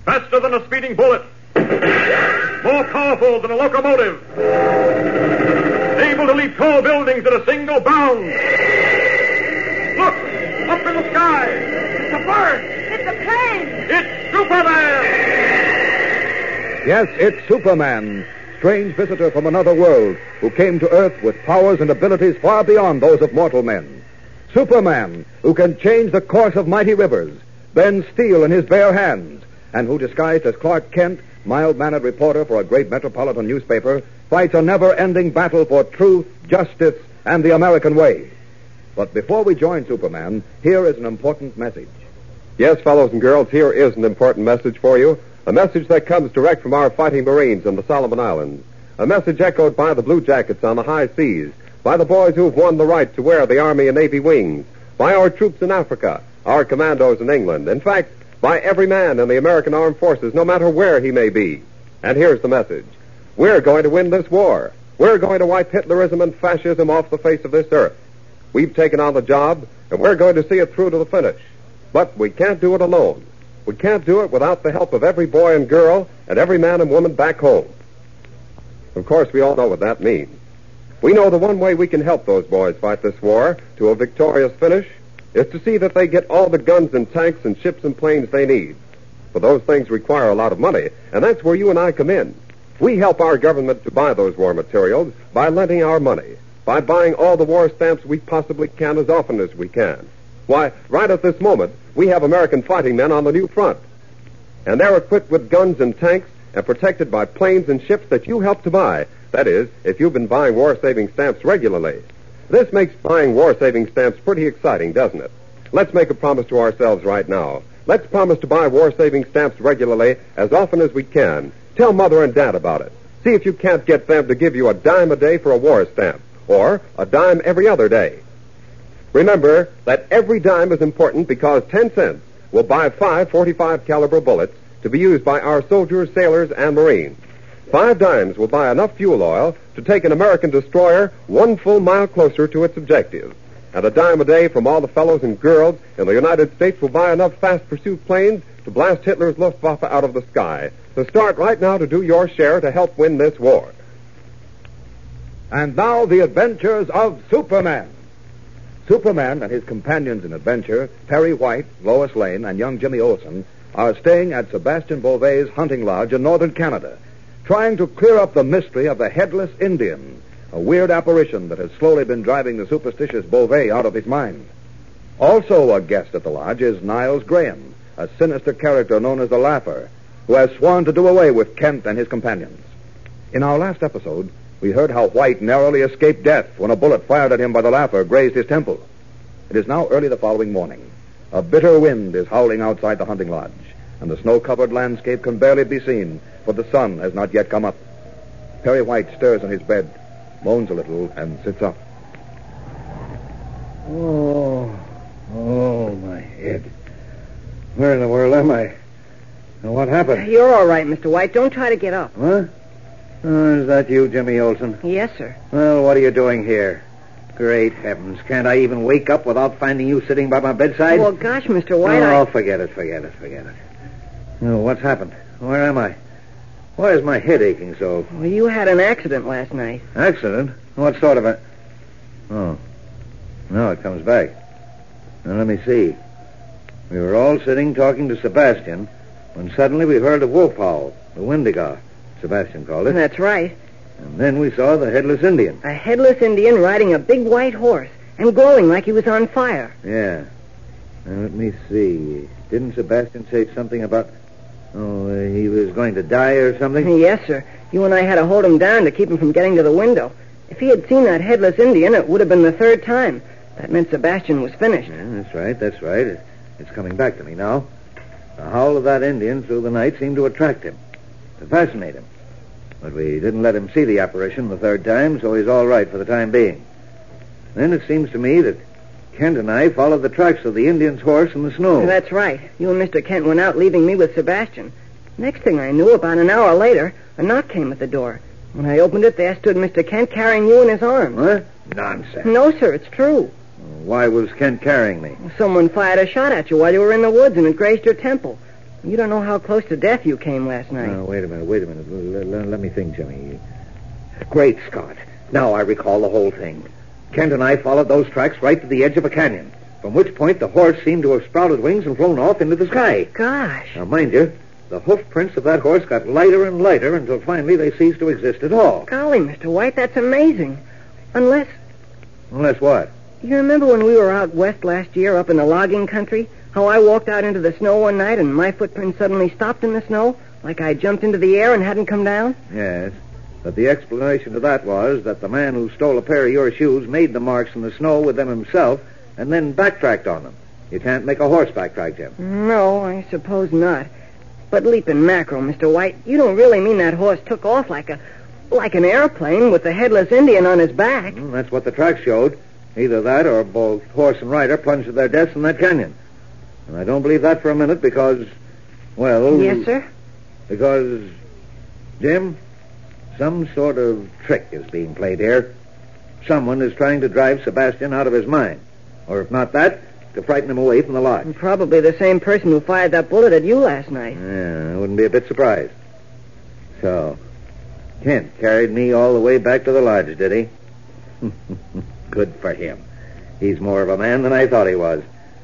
Faster than a speeding bullet. More powerful than a locomotive. Able to leap tall buildings at a single bound. Look! Up in the sky! It's a bird! It's a plane! It's Superman! Yes, it's Superman, strange visitor from another world, who came to Earth with powers and abilities far beyond those of mortal men. Superman, who can change the course of mighty rivers, bend steel in his bare hands, and who, disguised as Clark Kent, mild-mannered reporter for a great metropolitan newspaper, fights a never-ending battle for truth, justice, and the American way. But before we join Superman, here is an important message. Yes, fellows and girls, here is an important message for you. A message that comes direct from our fighting Marines in the Solomon Islands. A message echoed by the Blue Jackets on the high seas, by the boys who've won the right to wear the Army and Navy wings, by our troops in Africa, our commandos in England. In fact, by every man in the American Armed Forces, no matter where he may be. And here's the message. We're going to win this war. We're going to wipe Hitlerism and fascism off the face of this earth. We've taken on the job, and we're going to see it through to the finish. But we can't do it alone. We can't do it without the help of every boy and girl and every man and woman back home. Of course, we all know what that means. We know the one way we can help those boys fight this war to a victorious finish is to see that they get all the guns and tanks and ships and planes they need. But those things require a lot of money, and that's where you and I come in. We help our government to buy those war materials by lending our money, by buying all the war stamps we possibly can as often as we can. Why, right at this moment, we have American fighting men on the new front. And they're equipped with guns and tanks and protected by planes and ships that you help to buy. That is, if you've been buying war-saving stamps regularly. This makes buying war-saving stamps pretty exciting, doesn't it? Let's make a promise to ourselves right now. Let's promise to buy war-saving stamps regularly as often as we can. Tell Mother and Dad about it. See if you can't get them to give you a dime a day for a war stamp, or a dime every other day. Remember that every dime is important because 10 cents will buy 5 .45 caliber bullets to be used by our soldiers, sailors, and Marines. 5 dimes will buy enough fuel oil to take an American destroyer 1 full mile closer to its objective. And a dime a day from all the fellows and girls in the United States will buy enough fast pursuit planes to blast Hitler's Luftwaffe out of the sky. So start right now to do your share to help win this war. And now the adventures of Superman. Superman and his companions in adventure, Perry White, Lois Lane, and young Jimmy Olsen, are staying at Sebastian Beauvais' hunting lodge in northern Canada, trying to clear up the mystery of the Headless Indian, a weird apparition that has slowly been driving the superstitious Beauvais out of his mind. Also a guest at the lodge is Niles Graham, a sinister character known as the Laugher, who has sworn to do away with Kent and his companions. In our last episode, we heard how White narrowly escaped death when a bullet fired at him by the Laugher grazed his temple. It is now early the following morning. A bitter wind is howling outside the hunting lodge, and the snow-covered landscape can barely be seen, for the sun has not yet come up. Perry White stirs in his bed, moans a little, and sits up. Oh, my head. Where in the world am I? Now, what happened? You're all right, Mr. White. Don't try to get up. What? Oh, is that you, Jimmy Olsen? Yes, sir. Well, what are you doing here? Great heavens. Can't I even wake up without finding you sitting by my bedside? Well, gosh, Mr. White, Oh, forget it. Oh, what's happened? Where am I? Why is my head aching so? Well, you had an accident last night. Accident? What sort of a... Oh. No, it comes back. Now, let me see. We were all sitting talking to Sebastian when suddenly we heard a wolf howl, the Wendigo, Sebastian called it. That's right. And then we saw the Headless Indian. A headless Indian riding a big white horse and glowing like he was on fire. Yeah. Now, let me see. Didn't Sebastian say something about... he was going to die or something? Yes, sir. You and I had to hold him down to keep him from getting to the window. If he had seen that headless Indian, it would have been the 3rd time. That meant Sebastian was finished. Yeah, that's right. It's coming back to me now. The howl of that Indian through the night seemed to attract him, to fascinate him. But we didn't let him see the apparition the 3rd time, so he's all right for the time being. Then it seems to me that Kent and I followed the tracks of the Indian's horse in the snow. That's right. You and Mr. Kent went out, leaving me with Sebastian. Next thing I knew, about an hour later, a knock came at the door. When I opened it, there stood Mr. Kent carrying you in his arms. What? Nonsense. No, sir, it's true. Why was Kent carrying me? Someone fired a shot at you while you were in the woods, and it grazed your temple. You don't know how close to death you came last night. Wait a minute. Let me think, Jimmy. Great Scott. Now I recall the whole thing. Kent and I followed those tracks right to the edge of a canyon, from which point the horse seemed to have sprouted wings and flown off into the sky. Gosh. Now, mind you, the hoof prints of that horse got lighter and lighter until finally they ceased to exist at all. Golly, Mr. White, that's amazing. Unless what? you remember when we were out west last year up in the logging country, how I walked out into the snow one night and my footprint suddenly stopped in the snow, like I jumped into the air and hadn't come down? Yes, but the explanation to that was that the man who stole a pair of your shoes made the marks in the snow with them himself and then backtracked on them. You can't make a horse backtrack, Jim. No, I suppose not. But leaping mackerel, Mr. White, you don't really mean that horse took off like an airplane with the headless Indian on his back? That's what the tracks showed. Either that or both horse and rider plunged to their deaths in that canyon. And I don't believe that for a minute because, well... Yes, sir? Because, Jim, some sort of trick is being played here. Someone is trying to drive Sebastian out of his mind. Or if not that, to frighten him away from the lodge. Probably the same person who fired that bullet at you last night. Yeah, I wouldn't be a bit surprised. So, Kent carried me all the way back to the lodge, did he? Good for him. He's more of a man than I thought he was.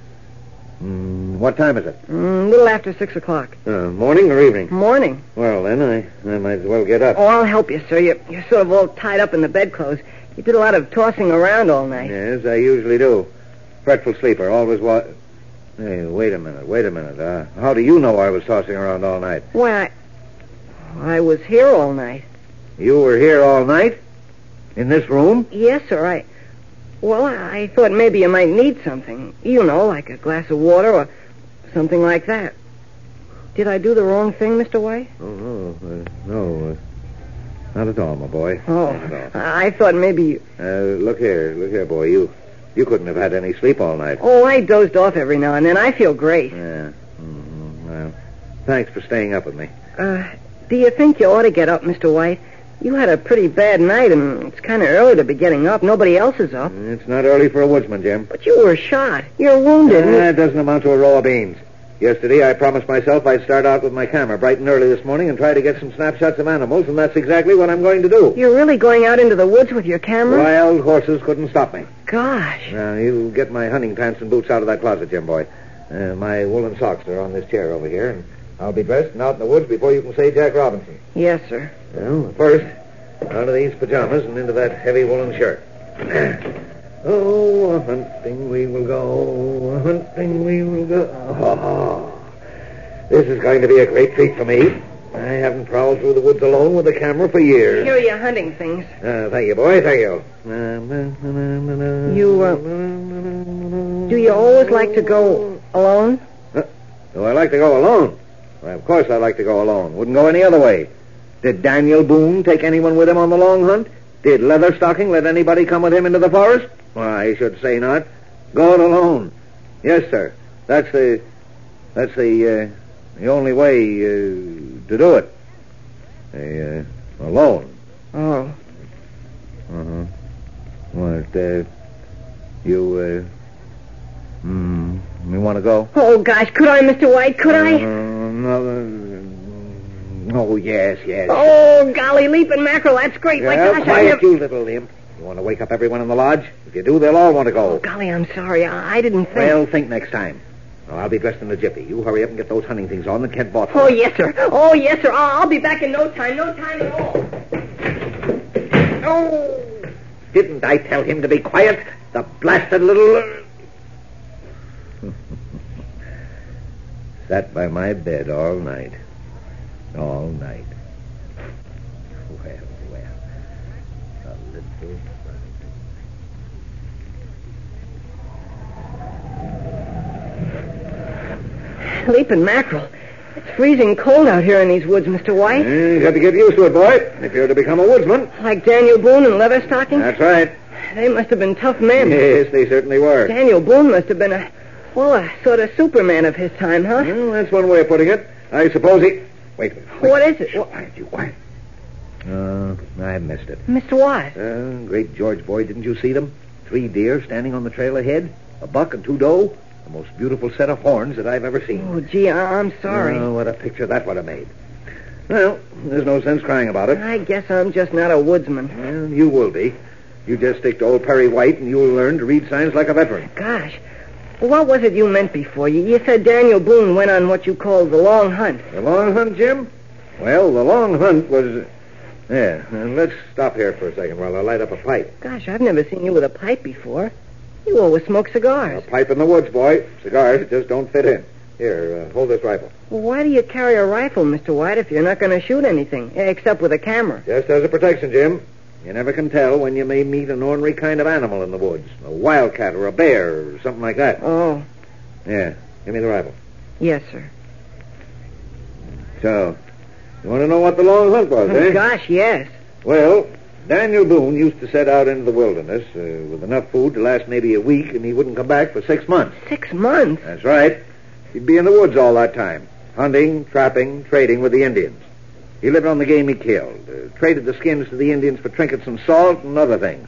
What time is it? A little after 6 o'clock. Morning or evening? Morning. Well, then, I might as well get up. Oh, I'll help you, sir. You're sort of all tied up in the bedclothes. You did a lot of tossing around all night. Yes, I usually do. Fretful sleeper, always Hey, wait a minute. How do you know I was tossing around all night? Why, I was here all night. You were here all night? In this room? Yes, sir. I thought maybe you might need something. You know, like a glass of water or something like that. Did I do the wrong thing, Mr. White? Oh, no. Not at all, my boy. Oh, Not at all. I thought maybe you... Look here, boy. You couldn't have had any sleep all night. Oh, I dozed off every now and then. I feel great. Yeah. Well, thanks for staying up with me. Do you think you ought to get up, Mr. White? You had a pretty bad night, and it's kind of early to be getting up. Nobody else is up. It's not early for a woodsman, Jim. But you were shot. You're wounded. That doesn't amount to a row of beans. Yesterday, I promised myself I'd start out with my camera bright and early this morning and try to get some snapshots of animals, and that's exactly what I'm going to do. You're really going out into the woods with your camera? Wild horses couldn't stop me. Gosh. Now, you get my hunting pants and boots out of that closet, Jim boy. My woolen socks are on this chair over here, and I'll be dressed and out in the woods before you can say Jack Robinson. Yes, sir. Well, first, out of these pajamas and into that heavy woolen shirt. Oh, a-hunting we will go, a-hunting we will go. Oh, this is going to be a great treat for me. I haven't prowled through the woods alone with a camera for years. Here are your hunting things. Thank you, boy, thank you. Do you always like to go alone? Do I like to go alone? Well, of course I like to go alone. Wouldn't go any other way. Did Daniel Boone take anyone with him on the long hunt? Did Leatherstocking let anybody come with him into the forest? Why, I should say not. Go it alone. Yes, sir. That's the only way to do it. Alone. Oh. Uh-huh. What, you want to go? Oh, gosh, could I, Mr. White? Could I? Oh, yes. Oh, golly, leaping mackerel, that's great. My gosh, quiet, you little imp. You want to wake up everyone in the lodge? If you do, they'll all want to go. Oh, golly, I'm sorry. I didn't think. Well, think next time. Well, I'll be dressed in a jiffy. You hurry up and get those hunting things on that Kent bought for Oh, me. yes, sir. Oh, yes, sir. I'll be back in no time. No time at all. Oh, didn't I tell him to be quiet? The blasted little... Sat by my bed all night. All night. Well. A little... Leaping mackerel. It's freezing cold out here in these woods, Mr. White. You got to get used to it, boy, if you're to become a woodsman. Like Daniel Boone and Leatherstocking? That's right. They must have been tough men. Yes, they certainly were. Daniel Boone must have been a sort of Superman of his time, huh? Well, that's one way of putting it. I suppose he... Wait a minute. What is it? Quiet. I missed it. Mr. What? Great George, boy, didn't you see them? 3 deer standing on the trail ahead, a buck and 2 doe, The most beautiful set of horns that I've ever seen. Oh, gee, I'm sorry. Oh, what a picture that would have made. Well, there's no sense crying about it. I guess I'm just not a woodsman. Well, you will be. You just stick to old Perry White, and you'll learn to read signs like a veteran. Gosh. What was it you meant before? You said Daniel Boone went on what you called the long hunt. The long hunt, Jim? Well, the long hunt was... Yeah, let's stop here for a second while I light up a pipe. Gosh, I've never seen you with a pipe before. You always smoke cigars. A pipe in the woods, boy. Cigars just don't fit in. Here, hold this rifle. Well, why do you carry a rifle, Mr. White, if you're not going to shoot anything, except with a camera? Just as a protection, Jim. You never can tell when you may meet an ornery kind of animal in the woods. A wildcat or a bear or something like that. Oh. Yeah, give me the rifle. Yes, sir. So, you want to know what the long hunt was, eh? Gosh, yes. Well, Daniel Boone used to set out into the wilderness with enough food to last maybe a week, and he wouldn't come back for 6 months. 6 months? That's right. He'd be in the woods all that time, hunting, trapping, trading with the Indians. He lived on the game he killed, traded the skins to the Indians for trinkets and salt and other things.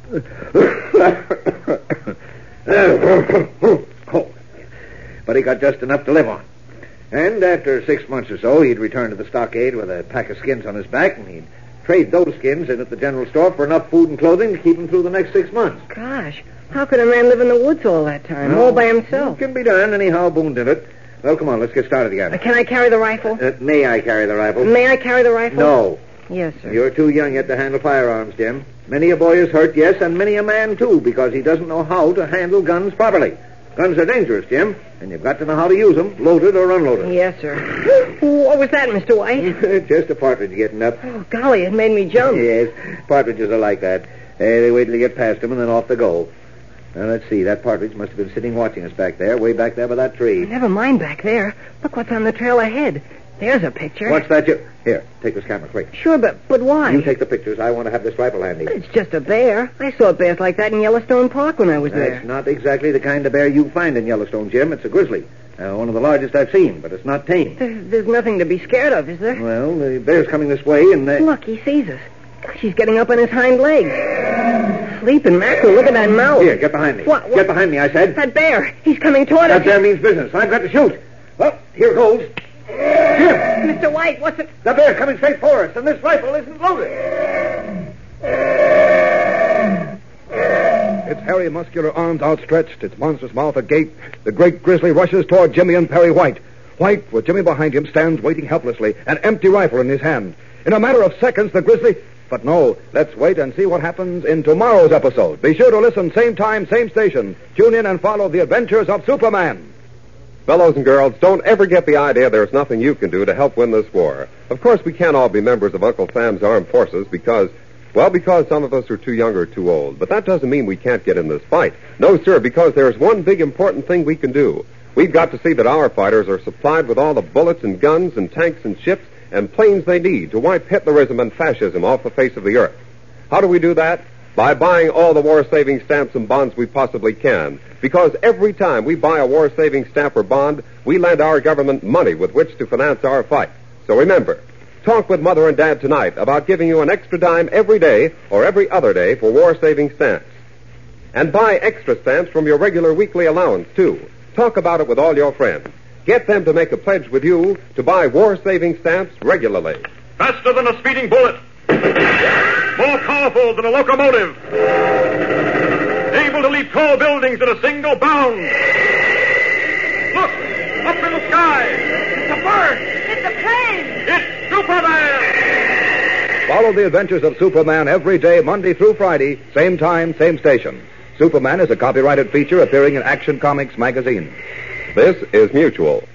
But he got just enough to live on. And after 6 months or so, he'd return to the stockade with a pack of skins on his back, and he'd trade those skins in at the general store for enough food and clothing to keep him through the next 6 months. Gosh, how could a man live in the woods all that time, all by himself? It can be done. Anyhow, Boone did it. Well, come on, let's get started again. Can I carry the rifle? May I carry the rifle? May I carry the rifle? No. Yes, sir. You're too young yet to handle firearms, Jim. Many a boy is hurt, yes, and many a man, too, because he doesn't know how to handle guns properly. Guns are dangerous, Jim, and you've got to know how to use them, loaded or unloaded. Yes, sir. What was that, Mr. White? Just a partridge getting up. Oh, golly, it made me jump. Yes, partridges are like that. They wait till you get past them, and then off they go. Now, let's see. That partridge must have been sitting watching us back there, way back there by that tree. Never mind back there. Look what's on the trail ahead. There's a picture. What's that? Here, take this camera, quick. Sure, but why? You take the pictures. I want to have this rifle handy. It's just a bear. I saw bears like that in Yellowstone Park when I was there. That's not exactly the kind of bear you find in Yellowstone, Jim. It's a grizzly. One of the largest I've seen, but it's not tame. There's nothing to be scared of, is there? Well, the bear's coming this way, and... Look, he sees us. Gosh, he's getting up on his hind legs. Sleeping mackerel, look at that mouth. Here, get behind me. What? Get behind me, I said. That bear. He's coming toward us. That bear means business. I've got to shoot. Well, here goes. Jim! Mr. White, what's it? The bear coming straight for us, and this rifle isn't loaded. Its hairy, muscular arms outstretched, its monstrous mouth agape, the great grizzly rushes toward Jimmy and Perry White. White, with Jimmy behind him, stands waiting helplessly, an empty rifle in his hand. In a matter of seconds, the grizzly... But no, let's wait and see what happens in tomorrow's episode. Be sure to listen, same time, same station. Tune in and follow the adventures of Superman. Fellows and girls, don't ever get the idea there's nothing you can do to help win this war. Of course, we can't all be members of Uncle Sam's Armed Forces because some of us are too young or too old. But that doesn't mean we can't get in this fight. No, sir, because there's one big important thing we can do. We've got to see that our fighters are supplied with all the bullets and guns and tanks and ships and planes they need to wipe Hitlerism and fascism off the face of the earth. How do we do that? By buying all the war-saving stamps and bonds we possibly can. Because every time we buy a war-saving stamp or bond, we lend our government money with which to finance our fight. So remember, talk with Mother and Dad tonight about giving you an extra dime every day or every other day for war-saving stamps. And buy extra stamps from your regular weekly allowance, too. Talk about it with all your friends. Get them to make a pledge with you to buy war-saving stamps regularly. Faster than a speeding bullet. More powerful than a locomotive. Able to leap tall buildings at a single bound. Look! Up in the sky! It's a bird! It's a plane! It's Superman! Follow the adventures of Superman every day, Monday through Friday, same time, same station. Superman is a copyrighted feature appearing in Action Comics magazine. This is Mutual.